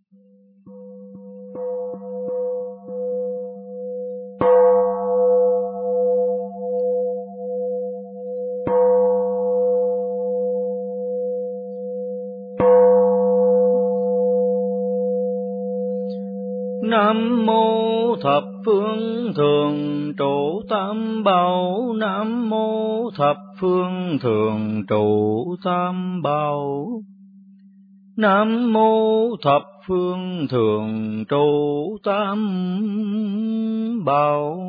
Nam mô thập phương thường trụ tam bảo. Nam mô thập phương thường trụ tam bảo. Nam mô thập phương thường trụ tam bảo.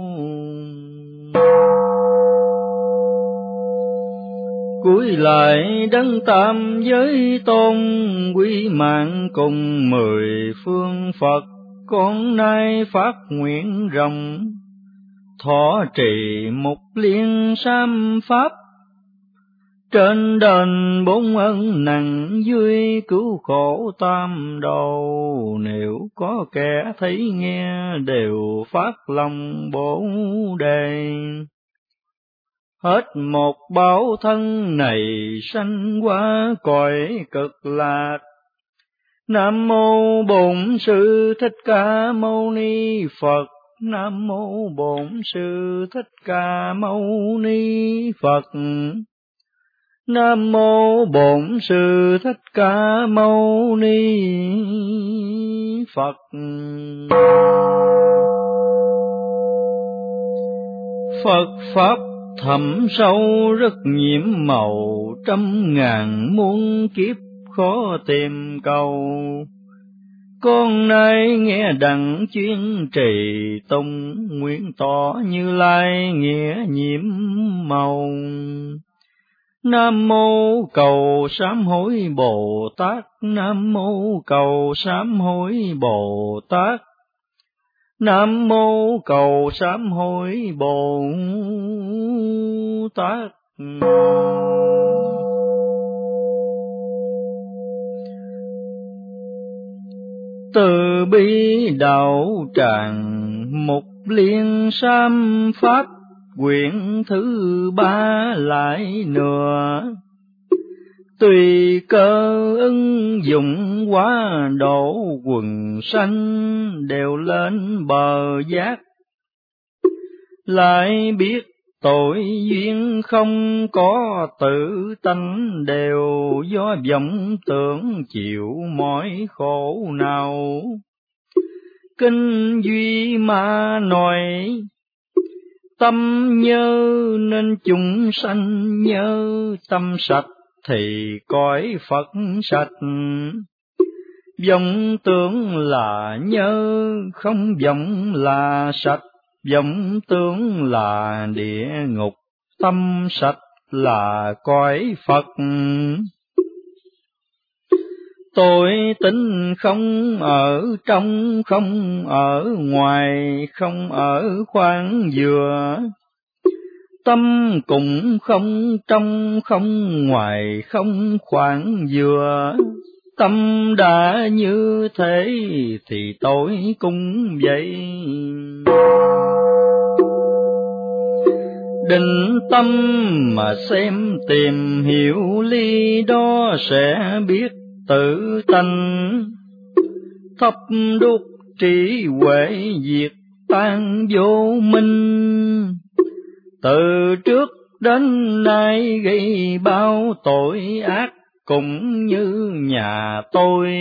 Cúi lại đấng tam giới tôn, quý mạng cùng mười phương Phật. Con nay phát nguyện rộng, thọ trì mục liên sám pháp. Trên đền bốn ân nặng, dưới cứu khổ tam đầu. Nếu có kẻ thấy nghe, đều phát lòng bổ đề. Hết một báo thân này, sanh qua cõi cực lạc. Nam mô Bổn Sư Thích Ca Mâu Ni Phật. Nam mô Bổn Sư Thích Ca Mâu Ni Phật. Nam mô Bổn Sư Thích Ca Mâu Ni Phật. Phật pháp thẳm sâu rất nhiệm màu, trăm ngàn muôn kiếp khó tìm cầu. Con nay nghe đặng chuyên trì tùng, nguyện tỏ Như Lai nghĩa nhiễm màu. Nam mô cầu sám hối Bồ Tát. Nam mô cầu sám hối Bồ Tát. Nam mô cầu sám hối Bồ Tát. Từ bi đạo tràng, mục liên sám pháp. Quyển thứ 3 lại nữa. Tùy cơ ứng dụng quá độ, quần sanh đều lên bờ giác. Lại biết tội duyên không có tự tánh, đều do vọng tưởng chịu mọi khổ nào. Kinh duy ma nói, tâm nhớ nên chúng sanh nhớ. Tâm sạch thì cõi Phật sạch, vọng tưởng là nhớ, không vọng là sạch. Vọng tưởng là địa ngục, tâm sạch là cõi Phật. Tôi tính không ở trong, không ở ngoài, không ở khoang dừa. Tâm cũng không trong, không ngoài, không khoảng dừa. Tâm đã như thế thì tôi cũng vậy. Định tâm mà xem tìm hiểu lý đó, sẽ biết tự tánh. Thấp đuốc trí huệ diệt tan vô minh. Từ trước đến nay gây bao tội ác, cũng như nhà tôi.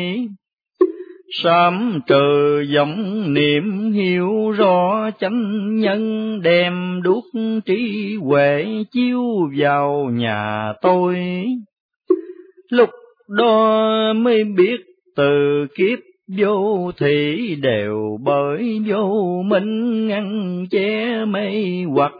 Sám trừ vọng niệm hiểu rõ chánh nhân, đem đuốc trí huệ chiếu vào nhà tôi. Lúc đó mới biết từ kiếp vô thị, đều bởi vô minh ngăn che mê hoặc.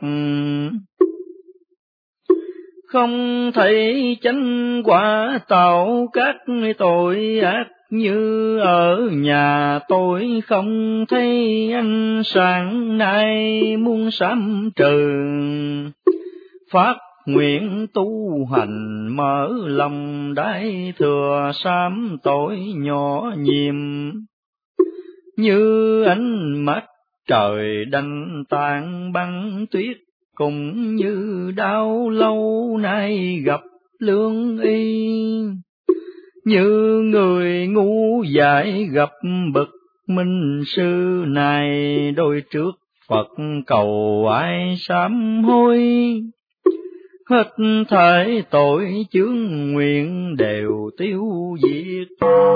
Không thấy chánh quả tạo các tội ác, như ở nhà tôi không thấy ánh sáng. Nay muốn sám trừ, phát nguyện tu hành, mở lòng đại thừa sám tội nhỏ nhiệm. Như ánh mắt trời đánh tan băng tuyết, cũng như đau lâu nay gặp lương y. Như người ngu dại gặp bậc minh sư này, đôi trước Phật cầu ai sám hối. Hết thảy tội chướng nguyện đều tiêu diệt.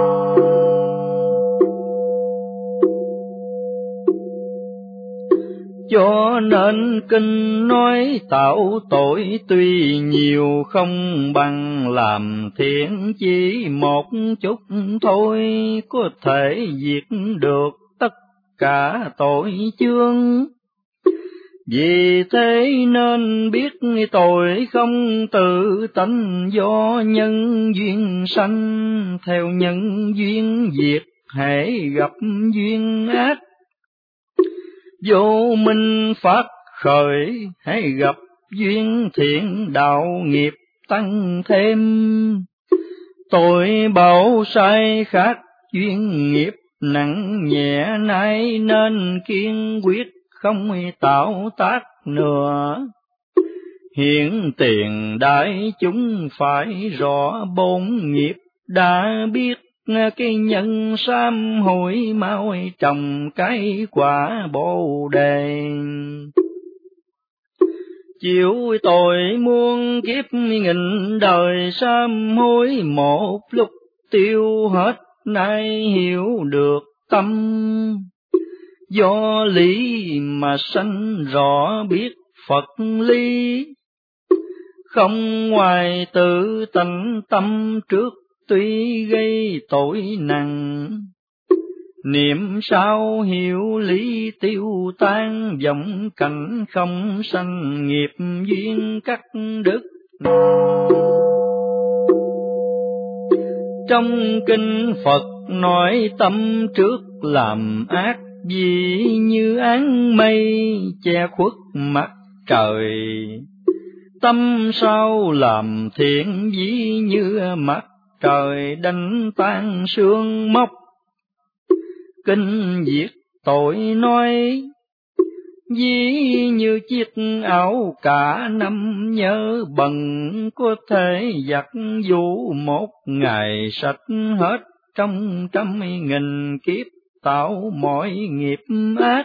Cho nên kinh nói tạo tội tuy nhiều không bằng làm thiện chỉ một chút thôi, có thể diệt được tất cả tội chướng. Vì thế nên biết tội không tự tánh, do nhân duyên sanh, theo nhân duyên diệt, hễ gặp duyên ác. Vô minh phát khởi, hãy gặp duyên thiện, đạo nghiệp tăng thêm. Tội bảo sai khác, duyên nghiệp nặng nhẹ, nay nên kiên quyết không tạo tác nữa. Hiện tiền đại chúng phải rõ bổn nghiệp, đã biết cái nhân sám hối, mau trồng cái quả Bồ Đề. Chịu tội muôn kiếp nghìn đời sám hối, một lúc tiêu hết, nay hiểu được tâm. Do lý mà sanh rõ biết Phật lý, không ngoài tự tánh tâm trước tuy gây tội nặng. Niệm sao hiểu lý tiêu tan, vọng cảnh không sanh nghiệp duyên cắt đứt. Trong kinh Phật nói tâm trước làm ác, vì như áng mây che khuất mặt trời. Tâm sao làm thiện, ví như mặt trời đánh tan sương mốc. Kinh diệt tội nói, ví như chiếc áo cả năm nhớ bần, có thể giặt vũ một ngày sạch hết, trong trăm nghìn kiếp tạo mọi nghiệp ác.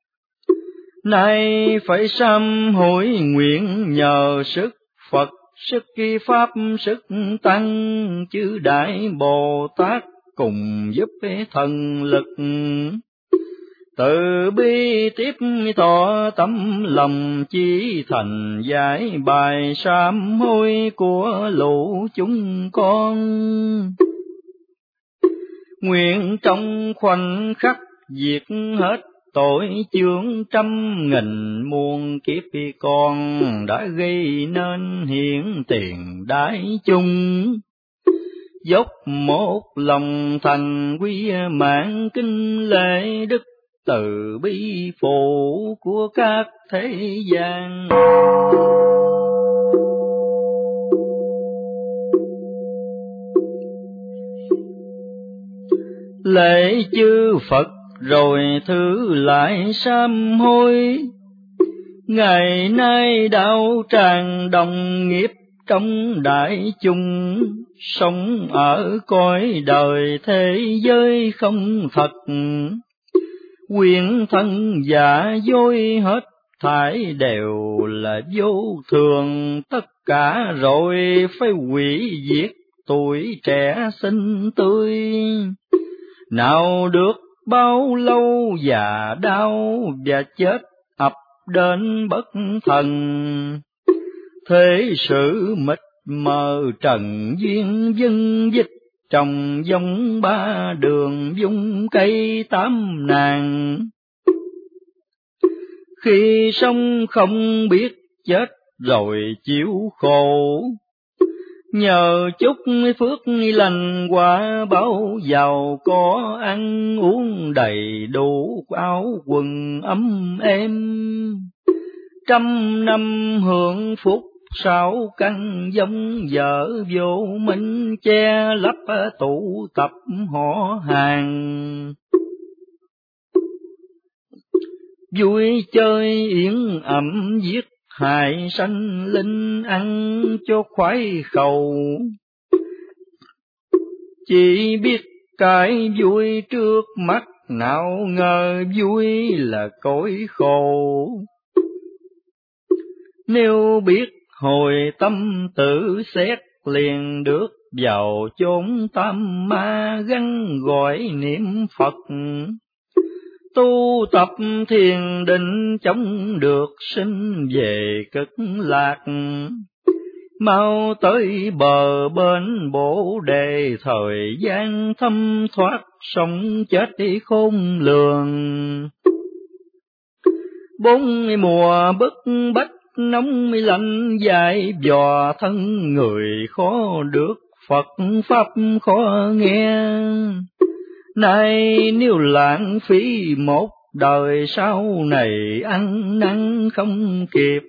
Nay phải sám hối nguyện nhờ sức Phật, sức Pháp, sức Tăng, chư Đại Bồ Tát cùng giúp thần lực. Từ bi tiếp tỏ tấm lòng, chí thành giải bài sám hối của lũ chúng con. Nguyện trong khoảnh khắc diệt hết tội chướng, trăm nghìn muôn kiếp con đã gây nên hiện tiền đại chúng. Dốc một lòng thành quy mạng kính lễ đức, từ bi phụ của các thế gian. Lễ chư Phật rồi thứ lại sám hối, ngày nay đạo tràng đồng nghiệp trong đại chúng, sống ở cõi đời thế giới không thật. Quyền thân giả dối hết thảy đều là vô thường, tất cả rồi phải hủy diệt tuổi trẻ xinh tươi. Nào được bao lâu già đau và chết ập đến bất thần, thế sự mịt mờ trần duyên vân dịch, trồng giống ba đường vung cây tám nàng. Khi sống không biết chết rồi chịu khổ, nhờ chút phước lành quả báo giàu có, ăn uống đầy đủ áo quần ấm êm. Trăm năm hưởng phúc sáu căn giống vợ vô minh, che lấp tụ tập họ hàng. Vui chơi yến ẩm giết hại sanh linh, ăn cho khoái khẩu. chỉ biết cái vui trước mắt, nào ngờ vui là cõi khổ. Nếu biết hồi tâm tự xét, liền được vào chốn tam ma, gắn gọi niệm Phật. Tu tập thiền định chống được, sinh về cực lạc. Mau tới bờ bên Bồ Đề, thời gian thâm thoát, sống chết đi khôn lường. Bốn mùa bức bách, nóng lạnh dại dò, thân người khó được, Phật pháp khó nghe. Nay nếu lãng phí một đời, sau này ăn năn không kịp.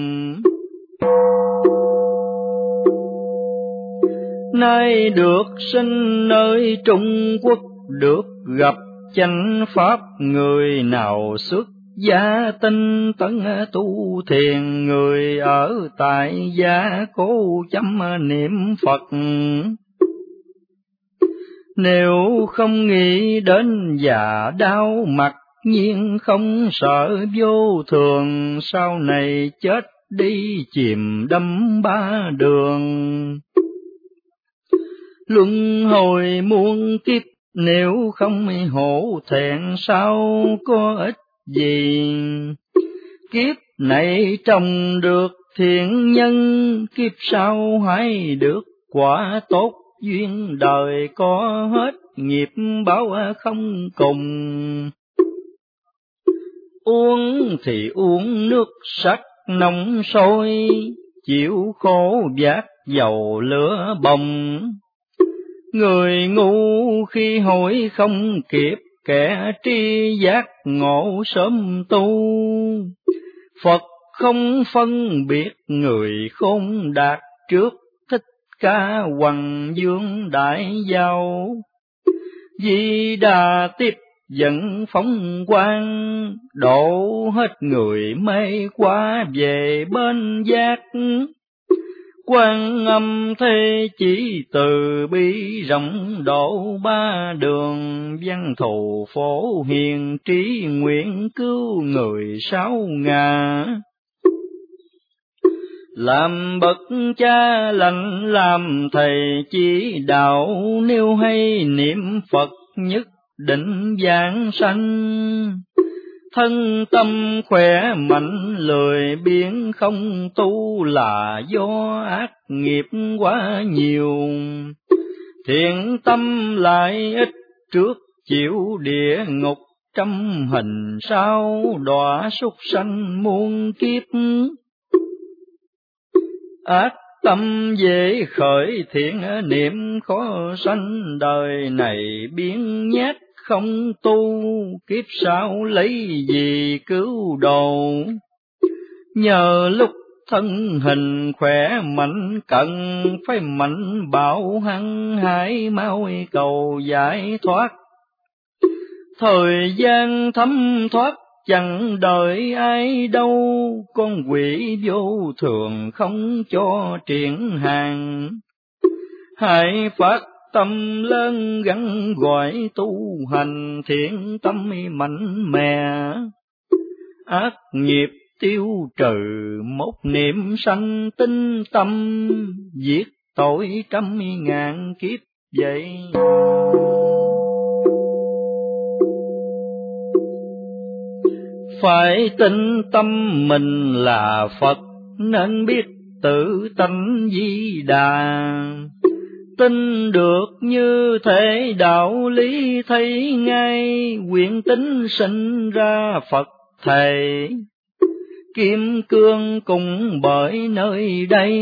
Nay được sinh nơi Trung Quốc, được gặp chánh pháp, người nào xuất gia tinh tấn tu thiền, người ở tại gia cố chăm niệm Phật. Nếu không nghĩ đến già đau, mặc nhiên không sợ vô thường, sau này chết đi chìm đắm ba đường. Luân hồi muôn kiếp, nếu không hổ thẹn sao có ích gì. Kiếp này trồng được thiện nhân, kiếp sau hãy được quả tốt, duyên đời có hết, nghiệp báo không cùng. Uống thì uống nước sắc nóng sôi, chịu khổ vác dầu lửa bồng. Người ngu khi hỏi không kịp, kẻ tri giác ngộ sớm tu. Phật không phân biệt người khôn đạt, trước Thích Ca Hoằng Dương đại giao. Di Đà tiếp dẫn phóng quang, độ hết người mê qua về bên giác. Quan Âm Thế Chỉ từ bi rộng độ ba đường, văn thù phổ hiền trí nguyện cứu người sáu ngà. Làm bậc cha lành làm thầy chỉ đạo, nếu hay niệm Phật nhất định vãng sanh. Thân tâm khỏe mạnh lười biếng, không tu là do ác nghiệp quá nhiều. Thiện tâm lại ít, trước chịu địa ngục trăm hình, sau đọa súc sanh muôn kiếp. Ác tâm dễ khởi, thiện niệm khó sanh, đời này biến nhát không tu, kiếp sau lấy gì cứu độ. Nhờ lúc thân hình khỏe mạnh, cần phải mạnh bạo hăng hải, mau cầu giải thoát. Thời gian thấm thoát, chẳng đợi ai đâu, con quỷ vô thường không cho triển hàng. Hãy phát tâm lớn gắn gọi tu hành, thiện tâm mạnh mẽ. Ác nghiệp tiêu trừ, một niệm sanh tinh tâm, giết tội trăm ngàn kiếp vậy. Phải tin tâm mình là Phật, nên biết tự tánh Di Đà. Tin được như thế đạo lý thấy ngay, nguyện tính sinh ra Phật thầy. Kim cương cùng bởi nơi đây,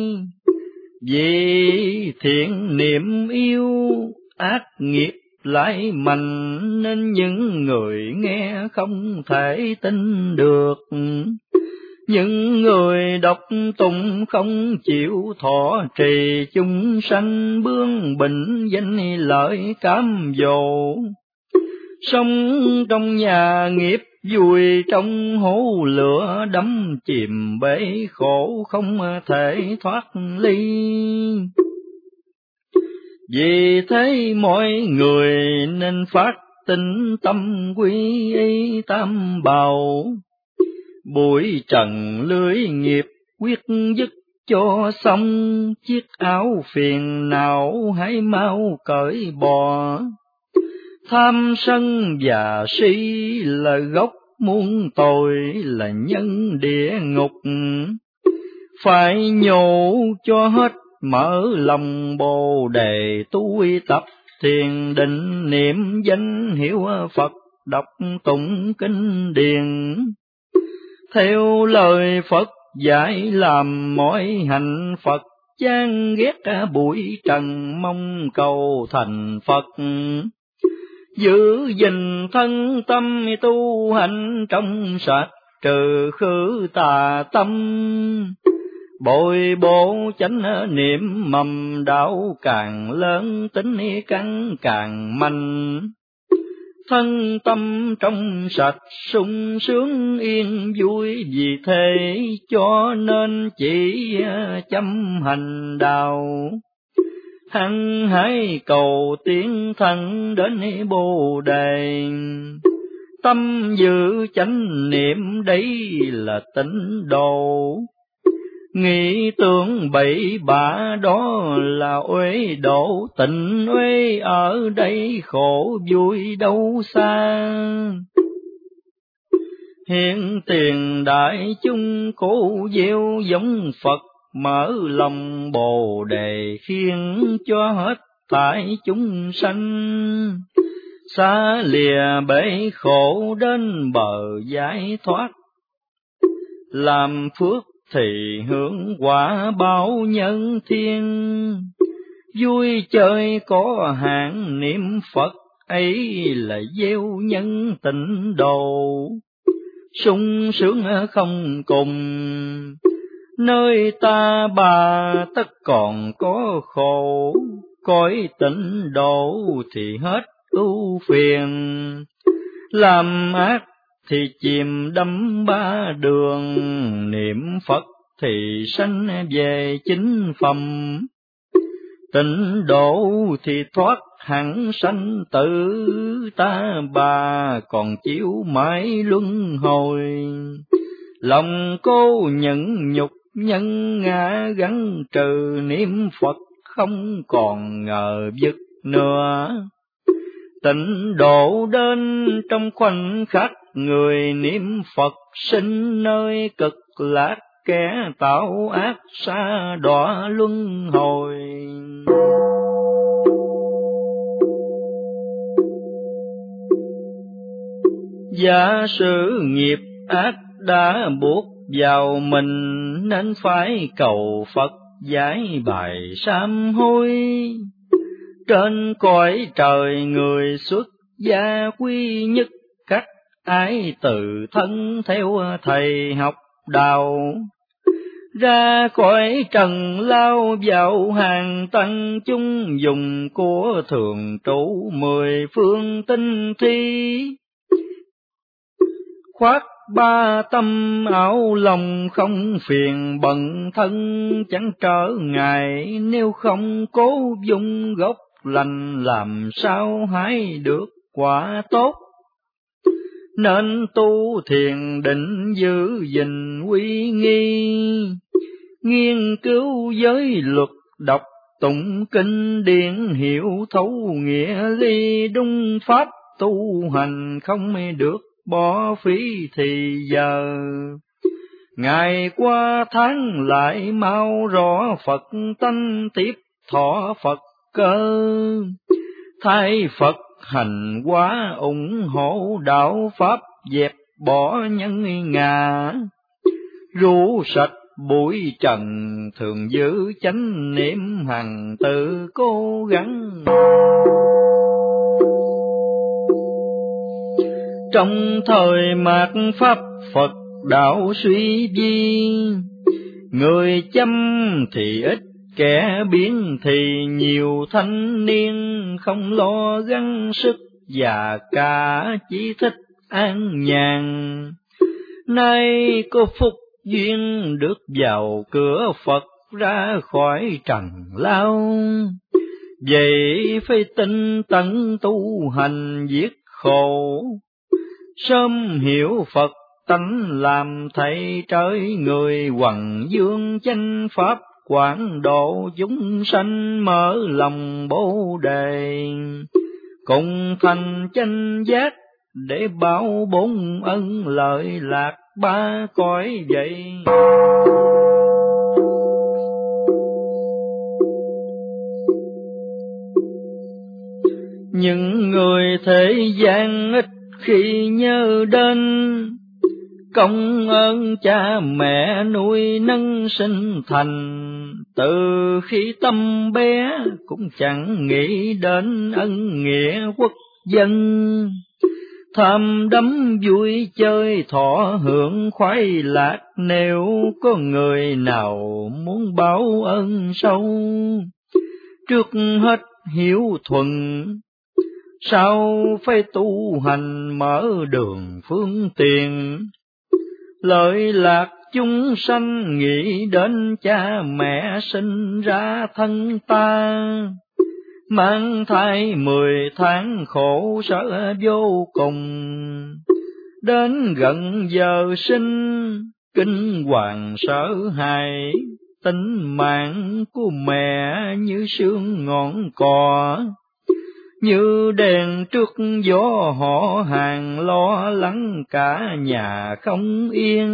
vì thiện niệm yêu ác nghiệp lại mạnh, nên những người nghe không thể tin được. Những người độc tụng không chịu thọ trì, chúng sanh bướng bỉnh danh lợi cám dỗ. Sống trong nhà nghiệp vùi trong hố lửa, đắm chìm bể khổ không thể thoát ly. Vì thế mọi người nên phát tinh tâm quy y tam bảo, bụi trần lưới nghiệp quyết dứt cho xong, chiếc áo phiền não hãy mau cởi bỏ. Tham sân và si là gốc muôn tội, là nhân địa ngục, phải nhổ cho hết mở lòng Bồ Đề, tu tập thiền định niệm danh hiệu Phật, đọc tụng kinh điển. Theo lời Phật dạy làm mọi hành Phật, chán ghét bụi trần mong cầu thành Phật. Giữ gìn thân tâm tu hành trong sạch, trừ khử tà tâm. Bồi bổ chánh niệm mầm đạo càng lớn, tính căn càng mạnh. Thân tâm trong sạch sung sướng yên vui, vì thế cho nên chỉ chăm hành đạo. Hăng hái cầu tiến thân đến Bồ Đề, tâm giữ chánh niệm đấy là tịnh độ. Nghĩ tưởng bậy bạ đó là uế độ, tịnh uế ở đây khổ vui đâu xa. Hiện tiền đại chúng cố gieo giống Phật, mở lòng Bồ Đề khiến cho hết tại chúng sanh. Xa lìa bể khổ đến bờ giải thoát, làm phước thì hưởng quả báo nhân thiên. Vui chơi có hạn niệm Phật ấy là gieo nhân tịnh độ. Sung sướng không cùng, nơi ta bà tất còn có khổ. Cõi tịnh độ thì hết ưu phiền, làm ác thì chìm đắm ba đường. Niệm Phật thì sanh về chính phẩm, tịnh độ thì thoát hẳn sanh tử. Ta bà còn chịu mãi luân hồi, lòng cô nhẫn nhục nhân ngã gắn trừ. Niệm Phật không còn ngờ vực nữa, tịnh độ đến trong khoảnh khắc. Người niệm Phật sinh nơi cực lạc, kẻ tạo ác sa đọa luân hồi. Giả sử nghiệp ác đã buộc vào mình, nên phải cầu Phật giải bài sám hối. Trên cõi trời người xuất gia quy nhất, các ái tự thân theo thầy học đạo. Ra cõi trần lao vào hàng tăng chúng, dùng của thường trụ 10 phương tinh thi. Khoác ba tâm áo lòng không phiền bận thân, chẳng trở ngại nếu không cố dung gốc lành. Làm sao hái được quả tốt, nên tu thiền định giữ gìn uy nghi. Nghiên cứu giới luật đọc tụng kinh điển, hiểu thấu nghĩa lý đúng pháp tu hành. Không được bỏ phí thì giờ, ngày qua tháng lại mau rõ Phật tánh tiếp thọ Phật cơ. Thay Phật hành hóa ủng hộ đạo pháp, dẹp bỏ nhân ngã. Rũ sạch bụi trần thường giữ chánh niệm, hằng tự cố gắng. Trong thời mạt pháp Phật đạo suy vi, người chăm thì ít kẻ biến thì nhiều. Thanh niên không lo gắng sức, già cả chỉ thích an nhàn. Nay có phúc duyên được vào cửa Phật, ra khỏi trần lao. Vậy phải tinh tấn tu hành diệt khổ, sớm hiểu Phật tánh làm thầy trời người, hoằng dương chánh pháp quảng độ chúng sanh, mở lòng bồ đề cùng thành chánh giác, để bảo bốn ân lợi lạc ba cõi vậy. Những người thế gian ít khi nhớ đến công ơn cha mẹ nuôi nấng sinh thành, từ khi tâm bé cũng chẳng nghĩ đến ân nghĩa quốc dân, tham đắm vui chơi thọ hưởng khoái lạc. Nếu có người nào muốn báo ơn sâu, trước hết hiếu thuận, sau phải tu hành mở đường phương tiện, lợi lạc chúng sanh nghĩ đến cha mẹ sinh ra thân ta, mang thai 10 tháng khổ sở vô cùng, đến gần giờ sinh kinh hoàng sợ hãi, tính mạng của mẹ như sương ngọn cỏ, như đèn trước gió họ hàng lo lắng cả nhà không yên.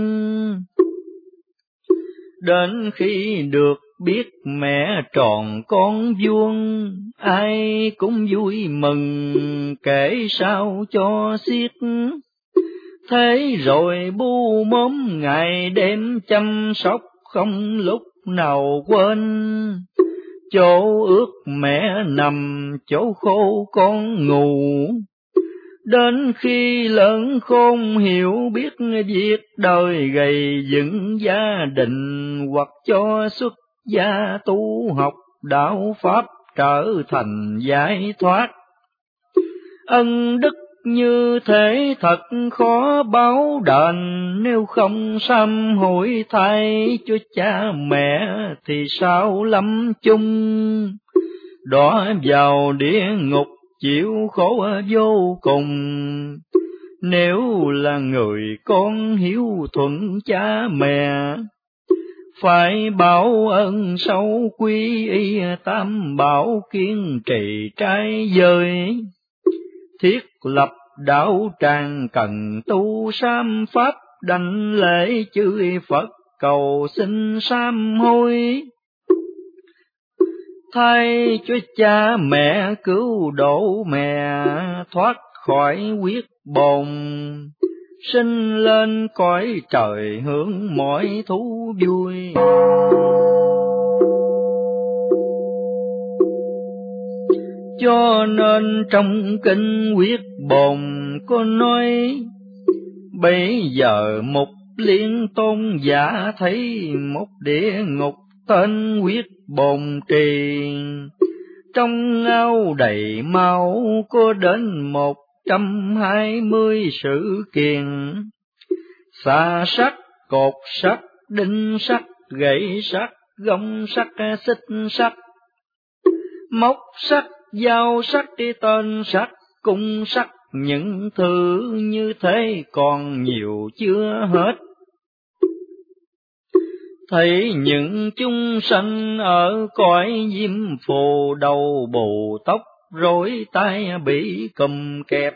Đến khi được biết mẹ tròn con vuông, ai cũng vui mừng kể sao cho xiết. Thế rồi bu mớm ngày đêm chăm sóc, không lúc nào quên chỗ ước mẹ nằm, chỗ khô con ngủ. Đến khi lớn khôn hiểu biết việc đời, gầy dựng gia đình hoặc cho xuất gia tu học đạo pháp, trở thành giải thoát. Ân đức như thế thật khó báo đền, nếu không sám hối thay cho cha mẹ thì sao lâm chung, đọa vào địa ngục chịu khổ vô cùng. Nếu là người con hiếu thuận cha mẹ, phải báo ơn sâu quy y tam bảo, kiên trì trái giới, thiết lập đạo tràng cần tu sám pháp, đảnh lễ chư Phật cầu xin sám hối. Thay cho cha mẹ cứu độ mẹ thoát khỏi huyết bồn, sinh lên cõi trời hưởng mọi thú vui. Cho nên trong kinh huyết bồn có nói, bây giờ một liên tôn giả thấy một địa ngục tên huyết bồn trì, trong ao đầy máu có đến 120 sự kiền, xà sắt, cột sắt, đinh sắt, gậy sắt, gông sắt, xích sắt, móc sắt, dao sắt, tên sắt, cung sắt, những thứ như thế còn nhiều chưa hết. Thấy những chúng sanh ở cõi diêm phù, đầu bù tóc rối tai bị cùm kẹp,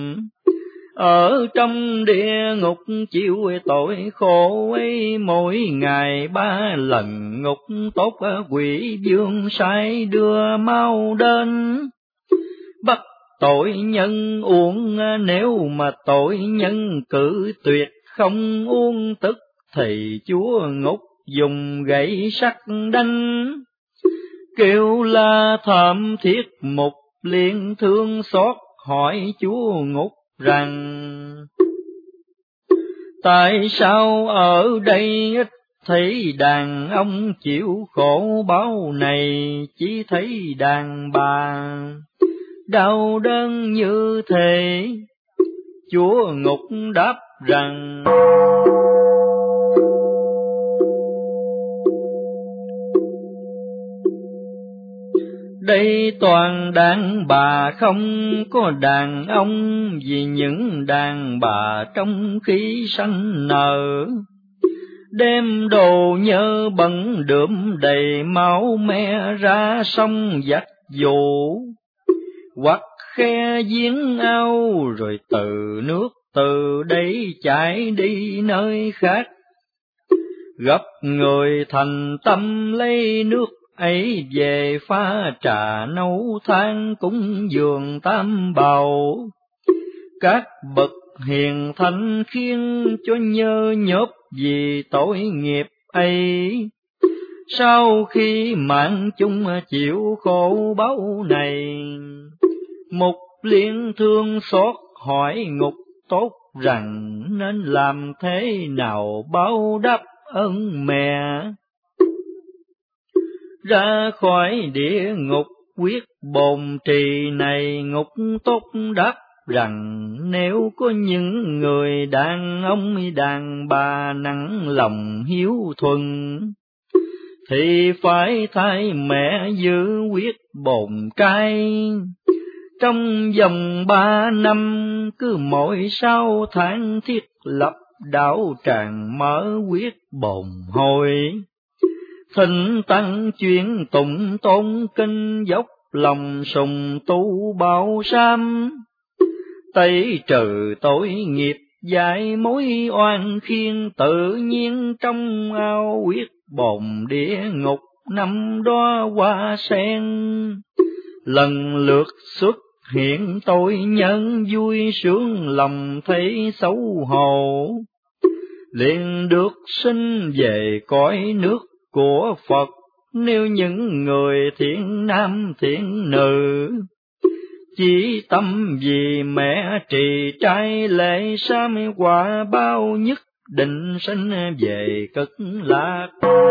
ở trong địa ngục chịu tội khổ ấy, mỗi ngày 3 lần ngục tốt quỷ vương sai đưa mau đến, bắt tội nhân uống, nếu mà tội nhân cự tuyệt không uống tức thì chúa ngục dùng gậy sắt đánh, kêu la thảm thiết mục liên thương xót, hỏi chúa ngục rằng tại sao ở đây ít thấy đàn ông chịu khổ báo này, chỉ thấy đàn bà đau đớn như thế. Chúa ngục đáp rằng Đây toàn đàn bà không có đàn ông, vì những đàn bà trong khi sanh nở. Đem đồ nhơ bẩn đượm đầy máu me ra sông dắt dụ, hoặc khe giếng ao rồi từ nước từ đây chảy đi nơi khác. Gặp người thành tâm lấy nước ấy về pha trà nấu than cúng dường tam bảo. Các bậc hiền thánh khiến cho nhơ nhớp vì tội nghiệp ấy. Sau khi mạng chung chịu khổ báo này, Mục Liên thương xót hỏi ngục tốt rằng nên làm thế nào báo đáp ơn mẹ. Ra khỏi địa ngục quyết bồn trì này, ngục tốt đáp rằng nếu có những người đàn ông đàn bà nặng lòng hiếu thuần, thì phải thay mẹ giữ quyết bồn trai. Trong vòng 3 năm cứ mỗi 6 tháng thiết lập đạo tràng mở quyết bồn hồi. Thỉnh tăng chuyên tụng tôn kinh dốc lòng sùng tu bảo sam. Tẩy trừ tội nghiệp giải mối oan khiên, tự nhiên trong ao quyết bồn địa ngục 5 đóa hoa sen. Lần lượt xuất hiện tội nhân vui sướng lòng thấy xấu hổ, liền được sinh về cõi nước của Phật. Nếu những người thiện nam thiện nữ chỉ tâm vì mẹ trì trai lễ sám quả bao, nhất định sinh về cực lạc.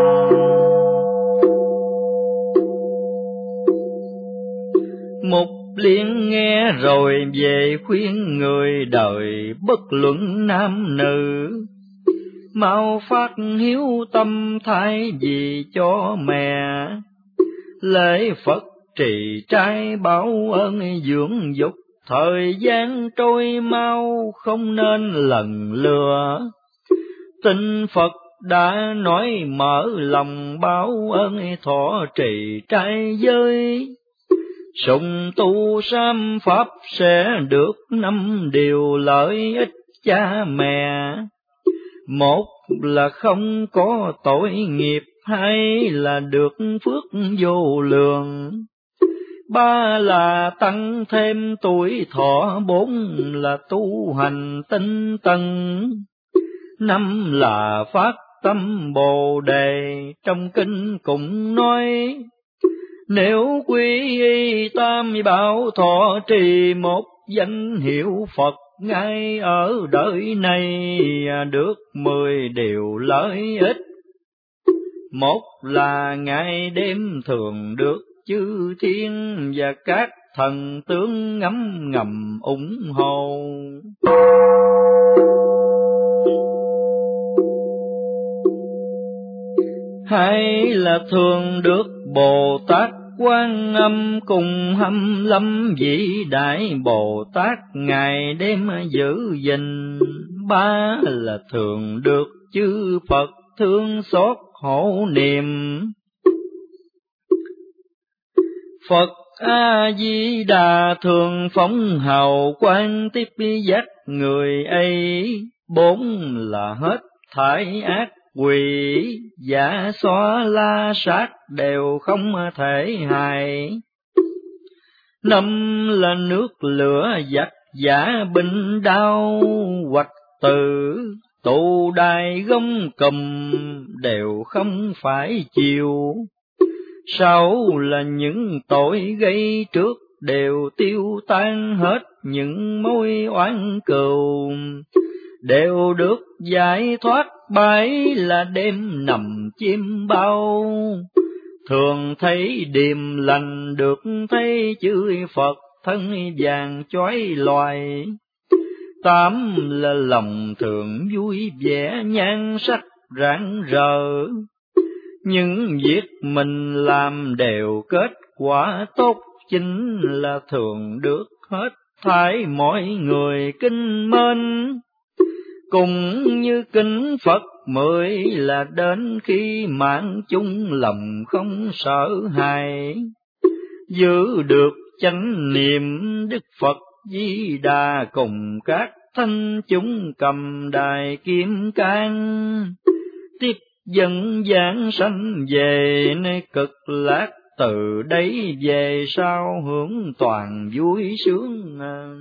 Mục Liên nghe rồi về khuyên người đời bất luận nam nữ, mau phát hiếu tâm thay vì cho mẹ. Lễ Phật trì trai báo ơn dưỡng dục, thời gian trôi mau không nên lần lừa. Tin Phật đã nói mở lòng báo ơn thọ trì trai giới. Sùng tu sám pháp sẽ được 5 điều lợi ích cha mẹ. Một là không có tội nghiệp, 2 là được phước vô lượng, 3 là tăng thêm tuổi thọ, 4 là tu hành tinh tấn, 5 là phát tâm Bồ Đề. Trong kinh cũng nói, nếu quy y tam bảo thọ trì một danh hiệu Phật, ngay ở đời này được 10 điều lợi ích. Một là ngày đêm thường được chư thiên và các thần tướng ngầm ủng hộ. Hai là thường được Bồ Tát Quan Âm cùng 25 vĩ đại Bồ Tát ngày đêm giữ gìn. 3 là thường được chư Phật thương xót hộ niệm. Phật A Di Đà thường phóng hào quang tiếp dắt người ấy. 4 là hết thải ác quỷ, giả xóa la sát đều không thể hại. 5 là nước lửa giặc giả binh đao, hoạch tử tụ đài gông cùm đều không phải chịu. 6 là những tội gây trước đều tiêu tan hết, những mối oán cừu đều được giải thoát. 7 là đêm nằm chim bao, thường thấy điềm lành được thấy chư Phật thân vàng chói loài. 8 là lòng thường vui vẻ nhan sắc rạng rỡ, những việc mình làm đều kết quả tốt chính là thường được hết thảy mọi người kính mến. Cũng như kính Phật mới là đến khi mạng chung lòng không sợ hãi, giữ được chánh niệm Đức Phật Di Đà cùng các thanh chúng cầm đài kim cang, tiếp dẫn giảng sanh về nơi cực lạc, từ đây về sau hưởng toàn vui sướng.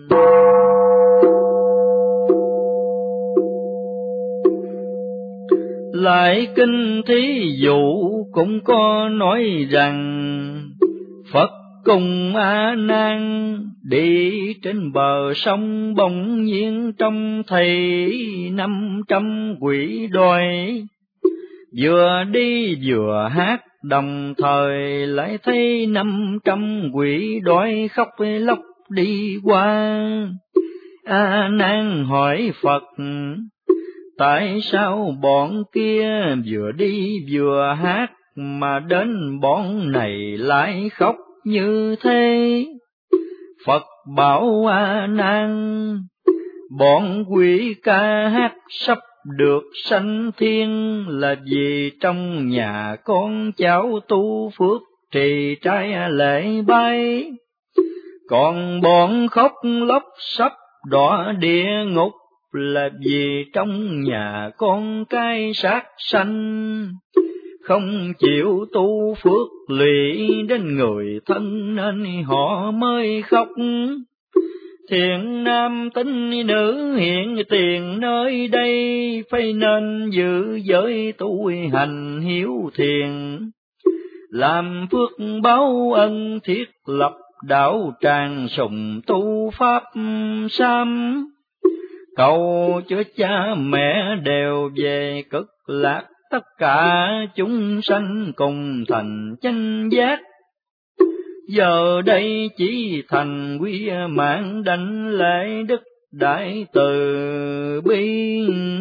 Lại kinh thí dụ cũng có nói rằng, Phật cùng A Nan đi trên bờ sông, bỗng nhiên trông thấy 500 quỷ đói, vừa đi vừa hát, đồng thời lại thấy 500 quỷ đói khóc lóc đi qua. A Nan hỏi Phật, tại sao bọn kia vừa đi vừa hát mà đến bọn này lại khóc như thế? Phật bảo A Nan, bọn quỷ ca hát sắp được sanh thiên là vì trong nhà con cháu tu phước trì trai lễ bái, còn bọn khóc lóc sắp đọa địa ngục là vì trong nhà con cái sát sanh, không chịu tu phước lụy đến người thân nên họ mới khóc. Thiện nam tín nữ hiện tiền nơi đây, phải nên giữ giới tu hành hiếu thiện, làm phước báo ân thiết lập đạo tràng sùng tu pháp sam. Cầu cho cha mẹ đều về cực lạc, tất cả chúng sanh cùng thành chánh giác. Giờ đây chỉ thành quy mạng đảnh lễ đức đại từ bi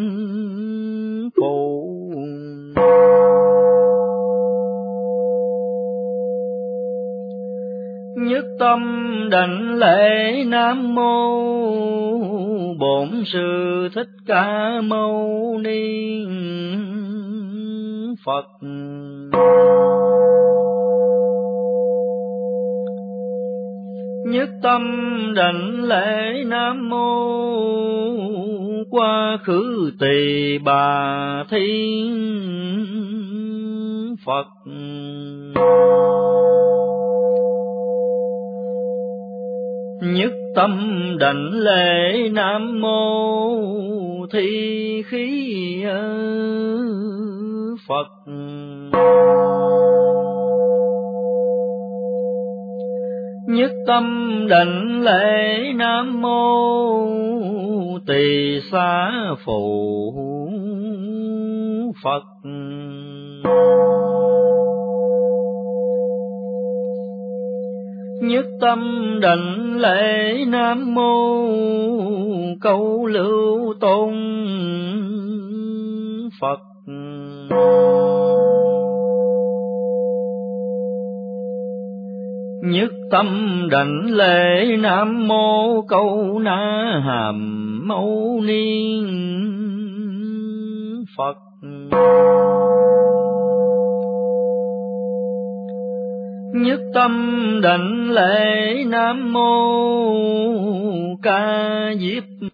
phụ. Nhất tâm đảnh lễ Nam Mô Bổn Sư Thích Ca Mâu Ni Phật. Nhất tâm đảnh lễ Nam Mô Quá Khứ Tỳ Bà Thiên Phật. Nhất tâm đảnh lễ Nam Mô Thi Khí Phật. Nhất tâm đảnh lễ Nam Mô Tỳ Xá Phụ Phật. Nhất tâm đảnh lễ Nam Mô Câu Lưu Tôn Phật. Nhất tâm đảnh lễ Nam Mô Câu Na Hàm Mâu Ni Phật. Nhất tâm đảnh lễ Nam Mô Ca Diếp